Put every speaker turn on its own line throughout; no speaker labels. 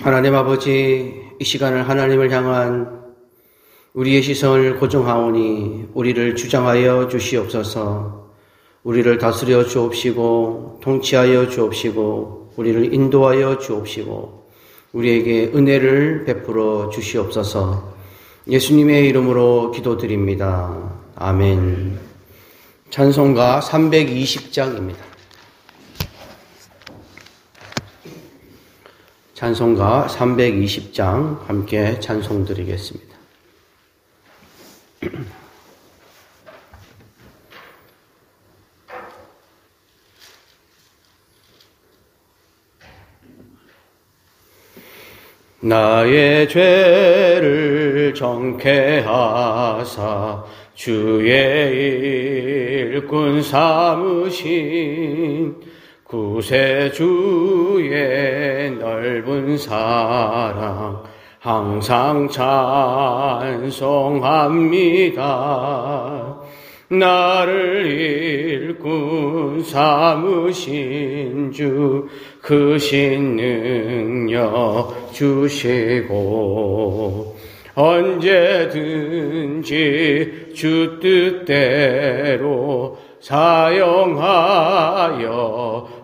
하나님 아버지, 이 시간을 하나님을 향한 우리의 시선을 고정하오니 우리를 주장하여 주시옵소서. 우리를 다스려 주옵시고 통치하여 주옵시고 우리를 인도하여 주옵시고 우리에게 은혜를 베풀어 주시옵소서. 예수님의 이름으로 기도드립니다. 아멘. 찬송가 320장입니다. 찬송가 320장 함께 찬송 드리겠습니다. 나의 죄를 정케 하사 주의 일꾼 삼으신 구세주의 넓은 사랑 항상 찬송합니다. 나를 일꾼 삼으신 주 크신 능력 주시고 언제든지 주 뜻대로 사용하여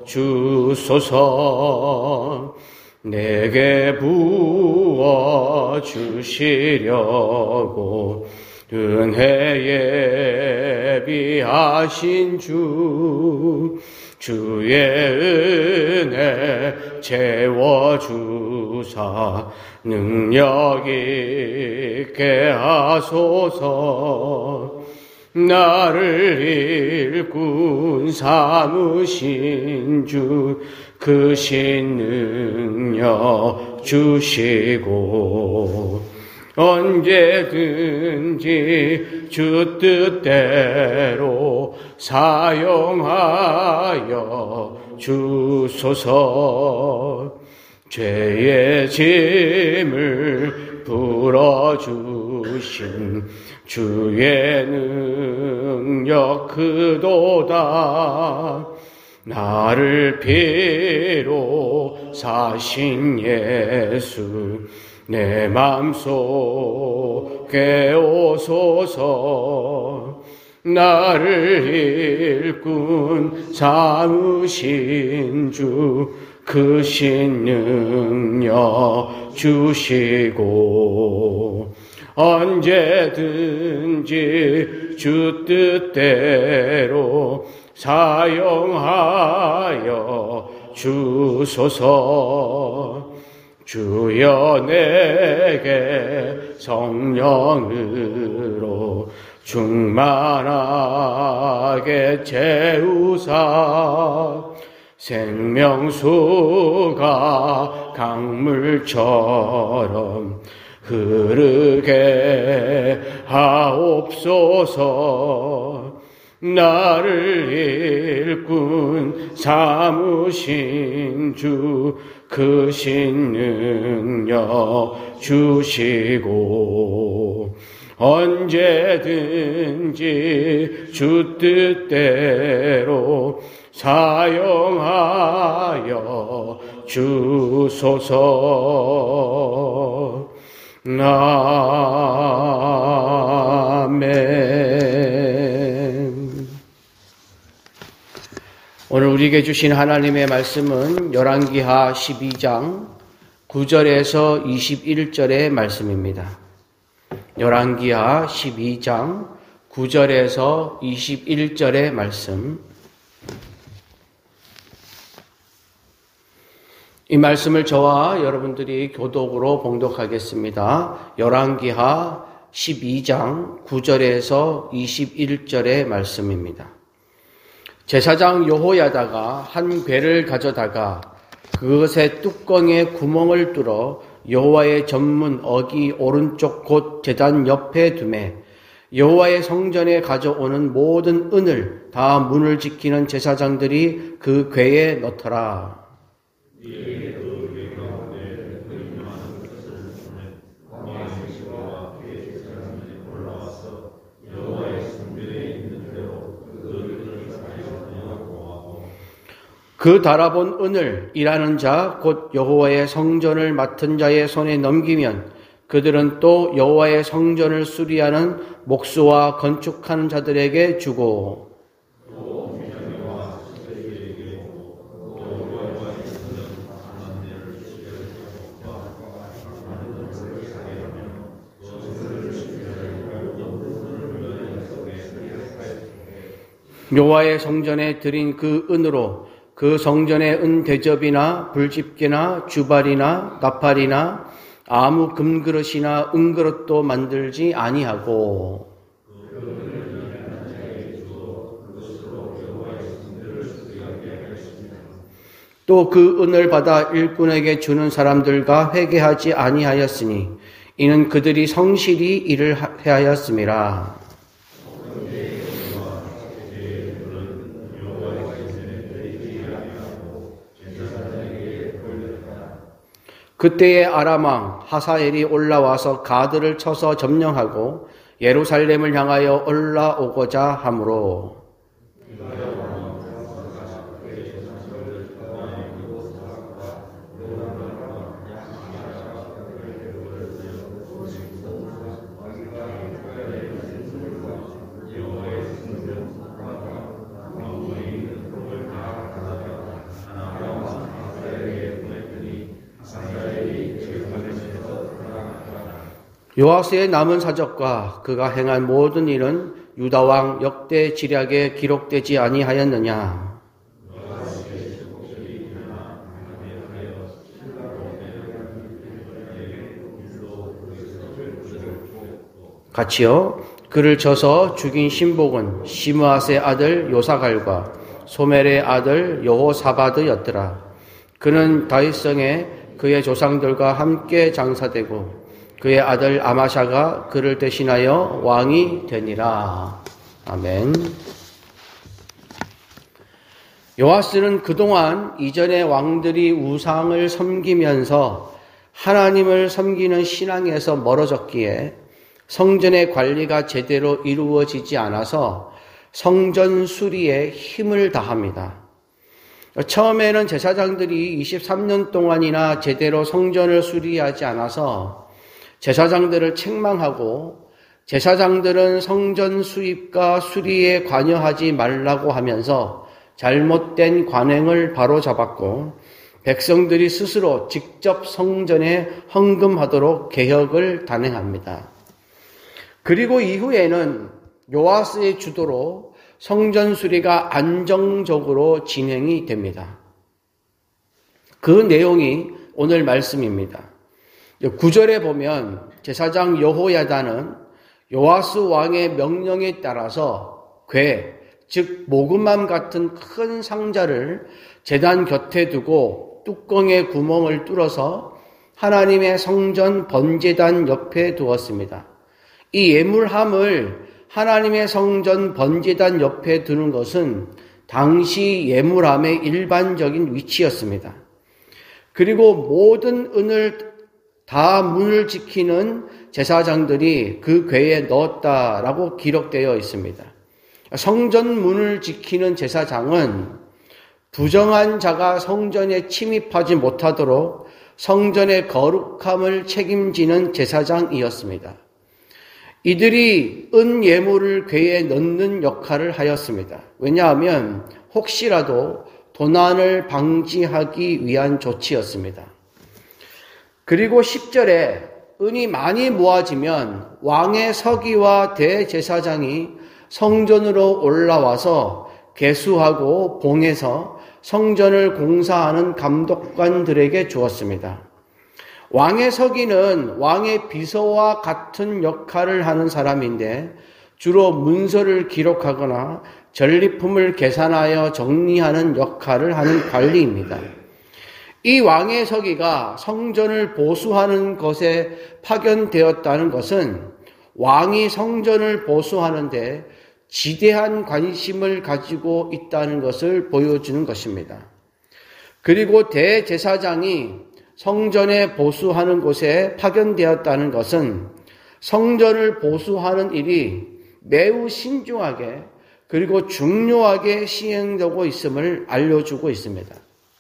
주소서. 내게 부어 주시려고 은혜 예비하신 주의 은혜 채워주사 능력 있게 하소서. 나를 일꾼 삼으신 주 크신 능력 주시고 언제든지 주 뜻대로 사용하여 주소서. 죄의 짐을 풀어주신 주의 능력 크도다. 나를 피로 사신 예수 내 맘속에 오소서. 나를 일꾼 삼으신 주 크신 능력 주시고 언제든지 주 뜻대로 사용하여 주소서. 주여 내게 성령으로 충만하게 채우사 생명수가 강물처럼 흐르게 하옵소서. 나를 일꾼 삼으신 주 크신 능력 주시고 언제든지 주 뜻대로 사용하여 주소서. 아멘. 오늘 우리에게 주신 하나님의 말씀은 열왕기하 12장 9절에서 21절의 말씀입니다. 열왕기하 12장 9절에서 21절의 말씀. 이 말씀을 저와 여러분들이 교독으로 봉독하겠습니다. 열왕기하 12장 9절에서 21절의 말씀입니다. 제사장 여호야다가 한 궤를 가져다가 그것의 뚜껑에 구멍을 뚫어 여호와의 전문 어기 오른쪽 곧 제단 옆에 두매 여호와의 성전에 가져오는 모든 은을 다 문을 지키는 제사장들이 그 궤에 넣더라. 그 달아본 은을 일하는 자 곧 여호와의 성전을 맡은 자의 손에 넘기면 그들은 또 여호와의 성전을 수리하는 목수와 건축하는 자들에게 주고 여호와의 성전에 드린 그 은으로 그 성전의 은 대접이나 불집게나 주발이나 나팔이나 아무 금그릇이나 은그릇도 만들지 아니하고 또 그 은을 받아 일꾼에게 주는 사람들과 회개하지 아니하였으니 이는 그들이 성실히 일을 해하였음이라. 그때에 아람 왕 하사엘이 올라와서 가드를 쳐서 점령하고 예루살렘을 향하여 올라오고자 하므로 요아스의 남은 사적과 그가 행한 모든 일은 유다 왕 역대 지략에 기록되지 아니하였느냐. 같이요. 그를 쳐서 죽인 신복은 시므앗의 아들 요사갈과 소멜의 아들 여호사바드였더라. 그는 다윗성에 그의 조상들과 함께 장사되고 그의 아들 아마샤가 그를 대신하여 왕이 되니라. 아멘. 요아스는 그동안 이전의 왕들이 우상을 섬기면서 하나님을 섬기는 신앙에서 멀어졌기에 성전의 관리가 제대로 이루어지지 않아서 성전 수리에 힘을 다합니다. 처음에는 제사장들이 23년 동안이나 제대로 성전을 수리하지 않아서 제사장들을 책망하고 제사장들은 성전 수입과 수리에 관여하지 말라고 하면서 잘못된 관행을 바로잡았고 백성들이 스스로 직접 성전에 헌금하도록 개혁을 단행합니다. 그리고 이후에는 요아스의 주도로 성전 수리가 안정적으로 진행이 됩니다. 그 내용이 오늘 말씀입니다. 9절에 보면 제사장 여호야다는 요아스 왕의 명령에 따라서 궤, 즉 모금함 같은 큰 상자를 제단 곁에 두고 뚜껑에 구멍을 뚫어서 하나님의 성전 번제단 옆에 두었습니다. 이 예물함을 하나님의 성전 번제단 옆에 두는 것은 당시 예물함의 일반적인 위치였습니다. 그리고 모든 은을 다 문을 지키는 제사장들이 그 궤에 넣었다라고 기록되어 있습니다. 성전 문을 지키는 제사장은 부정한 자가 성전에 침입하지 못하도록 성전의 거룩함을 책임지는 제사장이었습니다. 이들이 은 예물을 궤에 넣는 역할을 하였습니다. 왜냐하면 혹시라도 도난을 방지하기 위한 조치였습니다. 그리고 10절에 은이 많이 모아지면 왕의 서기와 대제사장이 성전으로 올라와서 계수하고 봉해서 성전을 공사하는 감독관들에게 주었습니다. 왕의 서기는 왕의 비서와 같은 역할을 하는 사람인데 주로 문서를 기록하거나 전리품을 계산하여 정리하는 역할을 하는 관리입니다. 이 왕의 서기가 성전을 보수하는 것에 파견되었다는 것은 왕이 성전을 보수하는데 지대한 관심을 가지고 있다는 것을 보여주는 것입니다. 그리고 대제사장이 성전에 보수하는 곳에 파견되었다는 것은 성전을 보수하는 일이 매우 신중하게 그리고 중요하게 시행되고 있음을 알려주고 있습니다.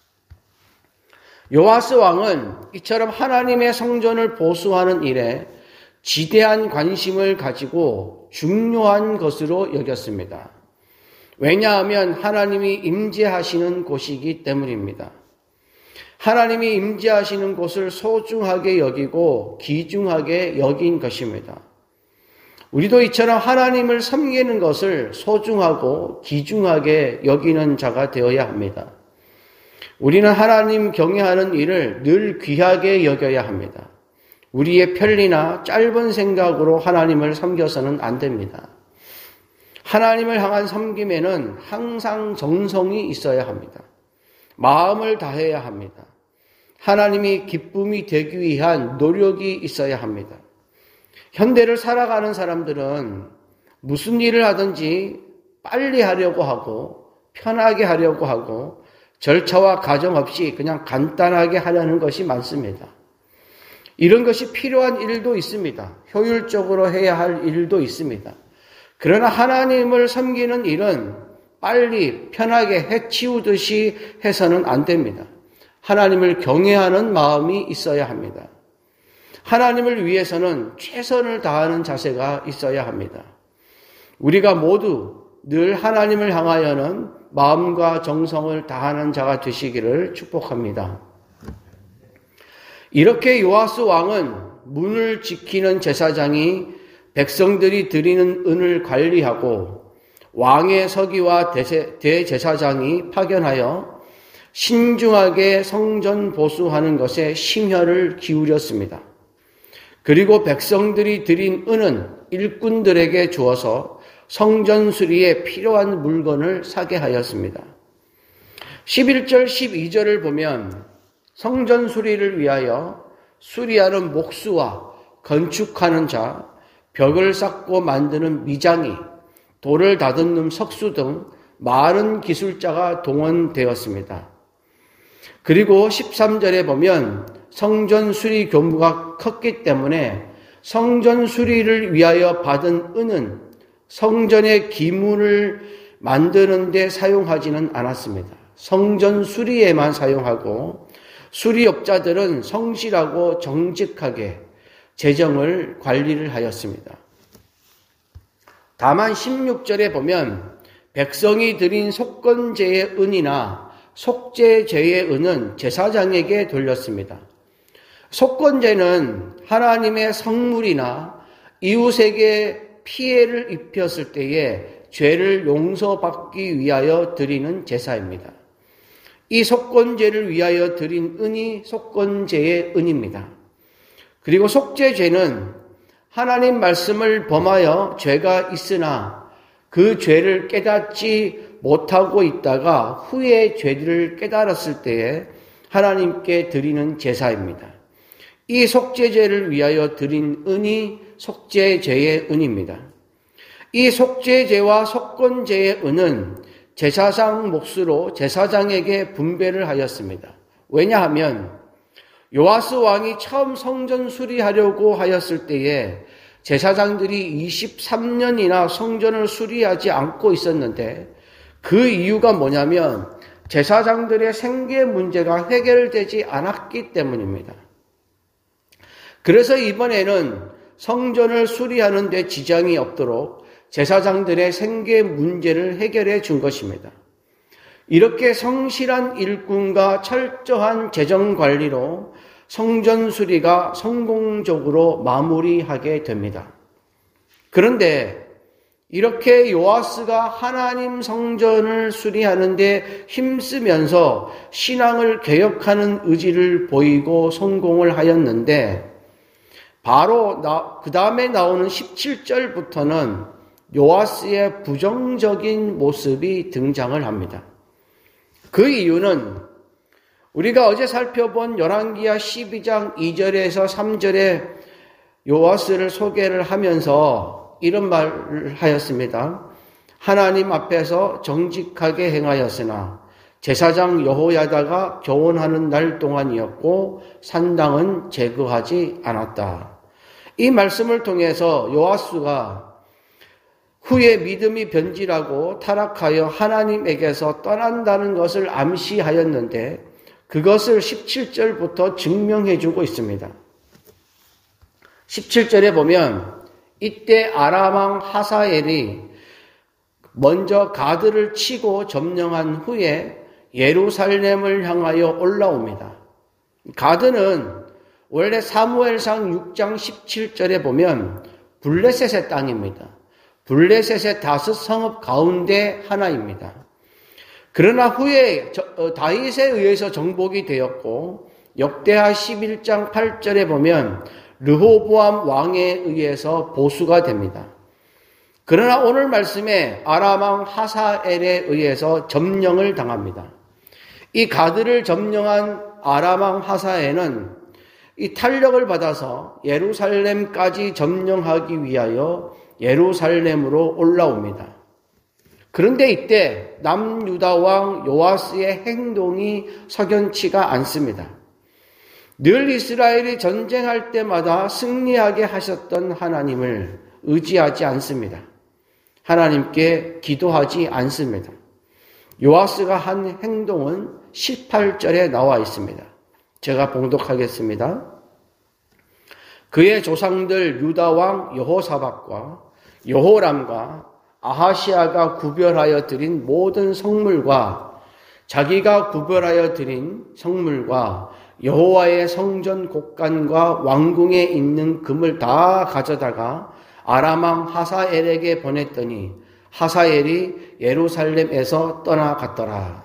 요아스 왕은 이처럼 하나님의 성전을 보수하는 일에 지대한 관심을 가지고 중요한 것으로 여겼습니다. 왜냐하면 하나님이 임재하시는 곳이기 때문입니다. 하나님이 임재하시는 곳을 소중하게 여기고 귀중하게 여긴 것입니다. 우리도 이처럼 하나님을 섬기는 것을 소중하고 귀중하게 여기는 자가 되어야 합니다. 우리는 하나님 경외하는 일을 늘 귀하게 여겨야 합니다. 우리의 편리나 짧은 생각으로 하나님을 섬겨서는 안 됩니다. 하나님을 향한 섬김에는 항상 정성이 있어야 합니다. 마음을 다해야 합니다. 하나님이 기쁨이 되기 위한 노력이 있어야 합니다. 현대를 살아가는 사람들은 무슨 일을 하든지 빨리 하려고 하고 편하게 하려고 하고 절차와 과정 없이 그냥 간단하게 하려는 것이 많습니다. 이런 것이 필요한 일도 있습니다. 효율적으로 해야 할 일도 있습니다. 그러나 하나님을 섬기는 일은 빨리 편하게 해치우듯이 해서는 안 됩니다. 하나님을 경외하는 마음이 있어야 합니다. 하나님을 위해서는 최선을 다하는 자세가 있어야 합니다. 우리가 모두 늘 하나님을 향하여는 마음과 정성을 다하는 자가 되시기를 축복합니다. 이렇게 요아스 왕은 문을 지키는 제사장이 백성들이 드리는 은을 관리하고 왕의 서기와 대제사장이 파견하여 신중하게 성전 보수하는 것에 심혈을 기울였습니다. 그리고 백성들이 드린 은은 일꾼들에게 주어서 성전 수리에 필요한 물건을 사게 하였습니다. 11절 12절을 보면 성전 수리를 위하여 수리하는 목수와 건축하는 자, 벽을 쌓고 만드는 미장이, 돌을 다듬는 석수 등 많은 기술자가 동원되었습니다. 그리고 13절에 보면 성전 수리 규모가 컸기 때문에 성전 수리를 위하여 받은 은은 성전의 기물을 만드는 데 사용하지는 않았습니다. 성전 수리에만 사용하고 수리업자들은 성실하고 정직하게 재정을 관리를 하였습니다. 다만 16절에 보면 백성이 드린 속건제의 은이나 속죄제의 은은 제사장에게 돌렸습니다. 속건제는 하나님의 성물이나 이웃에게 피해를 입혔을 때에 죄를 용서받기 위하여 드리는 제사입니다. 이 속건제를 위하여 드린 은이 속건제의 은입니다. 그리고 속죄죄는 하나님 말씀을 범하여 죄가 있으나 그 죄를 깨닫지 못하고 있다가 후에 죄를 깨달았을 때에 하나님께 드리는 제사입니다. 이 속죄죄를 위하여 드린 은이 속죄죄의 은입니다. 이 속죄죄와 속건죄의 은은 제사장 몫으로 제사장에게 분배를 하였습니다. 왜냐하면 요아스 왕이 처음 성전 수리하려고 하였을 때에 제사장들이 23년이나 성전을 수리하지 않고 있었는데 그 이유가 뭐냐면 제사장들의 생계 문제가 해결되지 않았기 때문입니다. 그래서 이번에는 성전을 수리하는 데 지장이 없도록 제사장들의 생계 문제를 해결해 준 것입니다. 이렇게 성실한 일꾼과 철저한 재정 관리로 성전 수리가 성공적으로 마무리하게 됩니다. 그런데 이렇게 요아스가 하나님 성전을 수리하는 데 힘쓰면서 신앙을 개혁하는 의지를 보이고 성공을 하였는데 바로 그 다음에 나오는 17절부터는 요아스의 부정적인 모습이 등장을 합니다. 그 이유는 우리가 어제 살펴본 열왕기하 12장 2절에서 3절에 요아스를 소개를 하면서 이런 말을 하였습니다. 하나님 앞에서 정직하게 행하였으나 제사장 여호야다가 교훈하는 날 동안이었고 산당은 제거하지 않았다. 이 말씀을 통해서 요아스가 후에 믿음이 변질하고 타락하여 하나님에게서 떠난다는 것을 암시하였는데 그것을 17절부터 증명해 주고 있습니다. 17절에 보면 이때 아람 왕 하사엘이 먼저 가드를 치고 점령한 후에 예루살렘을 향하여 올라옵니다. 가드는 원래 사무엘상 6장 17절에 보면 블레셋의 땅입니다. 블레셋의 다섯 성읍 가운데 하나입니다. 그러나 후에 다윗에 의해서 정복이 되었고 역대하 11장 8절에 보면 르호보암 왕에 의해서 보수가 됩니다. 그러나 오늘 말씀에 아람 왕 하사엘에 의해서 점령을 당합니다. 이 가드를 점령한 아람 왕 하사엘은 이 탄력을 받아서 예루살렘까지 점령하기 위하여 예루살렘으로 올라옵니다. 그런데 이때 남유다 왕 요아스의 행동이 석연치가 않습니다. 늘 이스라엘이 전쟁할 때마다 승리하게 하셨던 하나님을 의지하지 않습니다. 하나님께 기도하지 않습니다. 요아스가 한 행동은 18절에 나와 있습니다. 제가 봉독하겠습니다. 그의 조상들 유다 왕 여호사밧과 여호람과 아하시아가 구별하여 드린 모든 성물과 자기가 구별하여 드린 성물과 여호와의 성전 곡간과 왕궁에 있는 금을 다 가져다가 아람 왕 하사엘에게 보냈더니 하사엘이 예루살렘에서 떠나갔더라.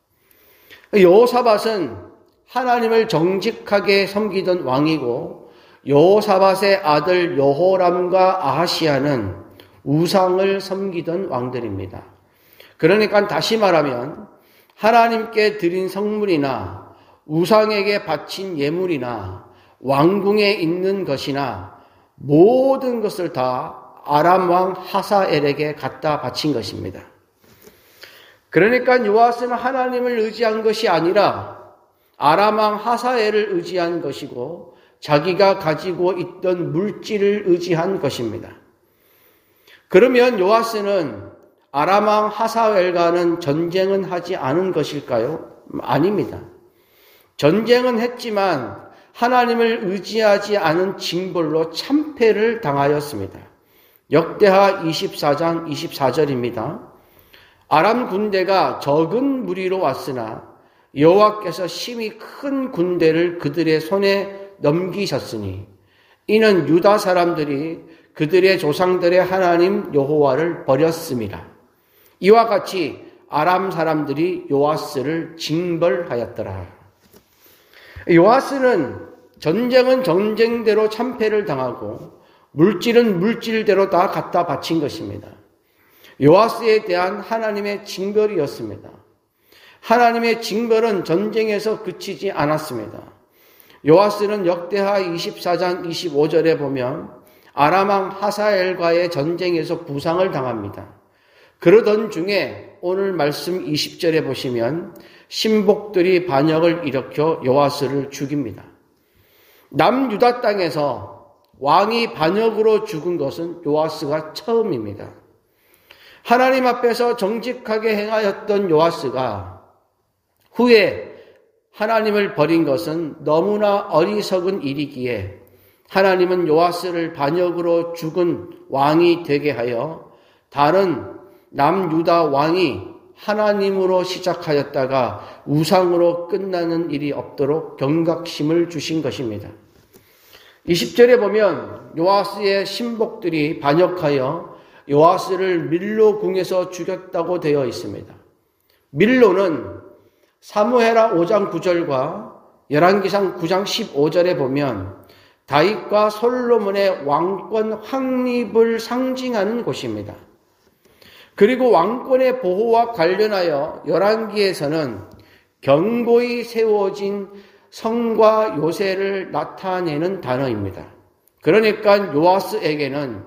여호사밧은 하나님을 정직하게 섬기던 왕이고 여호사밧의 아들 여호람과 아하시아는 우상을 섬기던 왕들입니다. 그러니까 다시 말하면 하나님께 드린 성물이나 우상에게 바친 예물이나 왕궁에 있는 것이나 모든 것을 다 아람 왕 하사엘에게 갖다 바친 것입니다. 그러니까 요아스는 하나님을 의지한 것이 아니라 아람 왕 하사엘을 의지한 것이고 자기가 가지고 있던 물질을 의지한 것입니다. 그러면 요아스는 아람 왕 하사엘과는 전쟁은 하지 않은 것일까요? 아닙니다. 전쟁은 했지만 하나님을 의지하지 않은 징벌로 참패를 당하였습니다. 역대하 24장 24절입니다. 아람 군대가 적은 무리로 왔으나 여호와께서 심히 큰 군대를 그들의 손에 넘기셨으니 이는 유다 사람들이 그들의 조상들의 하나님 여호와를 버렸습니다. 이와 같이 아람 사람들이 요아스를 징벌하였더라. 요아스는 전쟁은 전쟁대로 참패를 당하고 물질은 물질대로 다 갖다 바친 것입니다. 요아스에 대한 하나님의 징벌이었습니다. 하나님의 징벌은 전쟁에서 그치지 않았습니다. 요아스는 역대하 24장 25절에 보면 아람 왕 하사엘과의 전쟁에서 부상을 당합니다. 그러던 중에 오늘 말씀 20절에 보시면 신복들이 반역을 일으켜 요아스를 죽입니다. 남유다 땅에서 왕이 반역으로 죽은 것은 요아스가 처음입니다. 하나님 앞에서 정직하게 행하였던 요아스가 후에 하나님을 버린 것은 너무나 어리석은 일이기에 하나님은 요아스를 반역으로 죽은 왕이 되게 하여 다른 남유다 왕이 하나님으로 시작하였다가 우상으로 끝나는 일이 없도록 경각심을 주신 것입니다. 20절에 보면 요아스의 신복들이 반역하여 요아스를 밀로 궁에서 죽였다고 되어 있습니다. 밀로는 사무엘하 5장 9절과 열왕기상 9장 15절에 보면 다윗과 솔로몬의 왕권 확립을 상징하는 곳입니다. 그리고 왕권의 보호와 관련하여 열왕기에서는 견고히 세워진 성과 요새를 나타내는 단어입니다. 그러니까 요아스에게는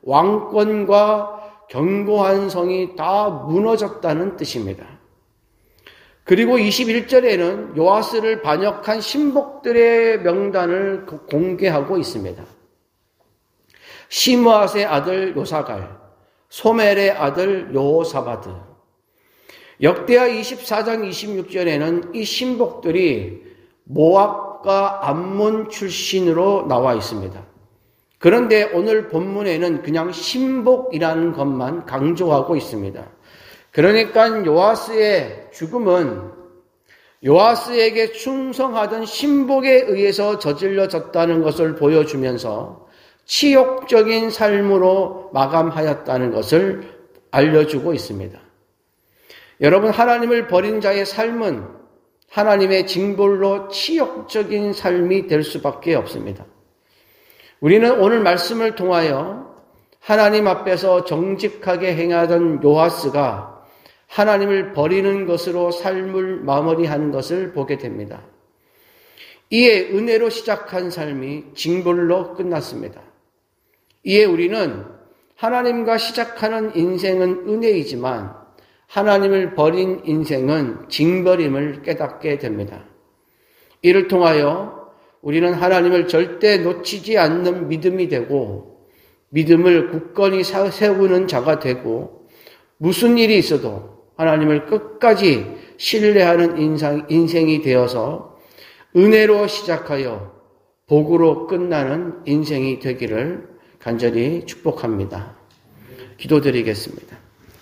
왕권과 견고한 성이 다 무너졌다는 뜻입니다. 그리고 21절에는 요아스를 반역한 신복들의 명단을 공개하고 있습니다. 시므앗의 아들 요사갈, 소멜의 아들 여호사바드. 역대하 24장 26절에는 이 신복들이 모압과 암몬 출신으로 나와 있습니다. 그런데 오늘 본문에는 그냥 신복이라는 것만 강조하고 있습니다. 그러니까 요아스의 죽음은 요아스에게 충성하던 신복에 의해서 저질러졌다는 것을 보여주면서 치욕적인 삶으로 마감하였다는 것을 알려주고 있습니다. 여러분, 하나님을 버린 자의 삶은 하나님의 징벌로 치욕적인 삶이 될 수밖에 없습니다. 우리는 오늘 말씀을 통하여 하나님 앞에서 정직하게 행하던 요아스가 하나님을 버리는 것으로 삶을 마무리하는 것을 보게 됩니다. 이에 은혜로 시작한 삶이 징벌로 끝났습니다. 이에 우리는 하나님과 시작하는 인생은 은혜이지만 하나님을 버린 인생은 징벌임을 깨닫게 됩니다. 이를 통하여 우리는 하나님을 절대 놓치지 않는 믿음이 되고 믿음을 굳건히 세우는 자가 되고 무슨 일이 있어도 하나님을 끝까지 신뢰하는 인생이 되어서 은혜로 시작하여 복으로 끝나는 인생이 되기를 간절히 축복합니다. 기도드리겠습니다.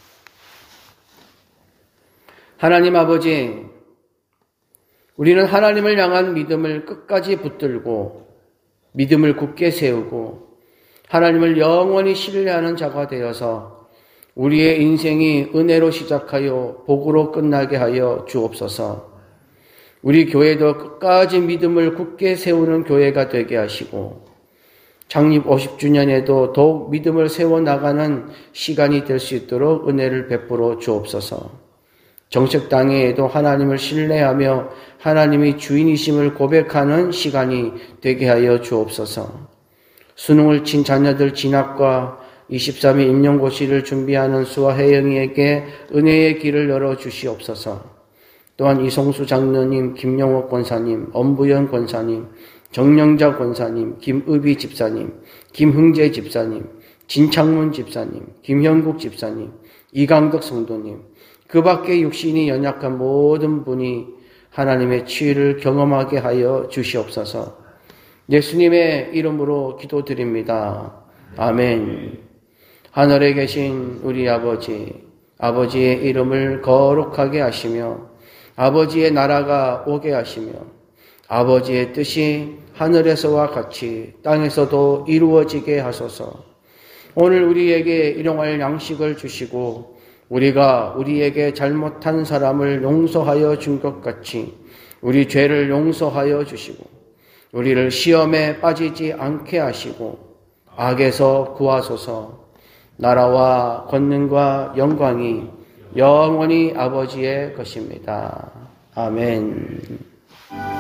하나님 아버지, 우리는 하나님을 향한 믿음을 끝까지 붙들고 믿음을 굳게 세우고 하나님을 영원히 신뢰하는 자가 되어서 우리의 인생이 은혜로 시작하여 복으로 끝나게 하여 주옵소서. 우리 교회도 끝까지 믿음을 굳게 세우는 교회가 되게 하시고 창립 50주년에도 더욱 믿음을 세워나가는 시간이 될 수 있도록 은혜를 베풀어 주옵소서. 정책당회에도 하나님을 신뢰하며 하나님이 주인이심을 고백하는 시간이 되게 하여 주옵소서. 수능을 친 자녀들 진학과 23일 임용고시를 준비하는 수아 혜영이에게 은혜의 길을 열어주시옵소서. 또한 이성수 장로님, 김영옥 권사님, 엄부연 권사님, 정영자 권사님, 김의비 집사님, 김흥재 집사님, 진창문 집사님, 김형국 집사님, 이강덕 성도님, 그 밖에 육신이 연약한 모든 분이 하나님의 치유를 경험하게 하여 주시옵소서. 예수님의 이름으로 기도드립니다. 아멘. 하늘에 계신 우리 아버지, 아버지의 이름을 거룩하게 하시며 아버지의 나라가 오게 하시며 아버지의 뜻이 하늘에서와 같이 땅에서도 이루어지게 하소서. 오늘 우리에게 일용할 양식을 주시고 우리가 우리에게 잘못한 사람을 용서하여 준 것 같이 우리 죄를 용서하여 주시고 우리를 시험에 빠지지 않게 하시고 악에서 구하소서. 나라와 권능과 영광이 영원히 아버지의 것입니다. 아멘.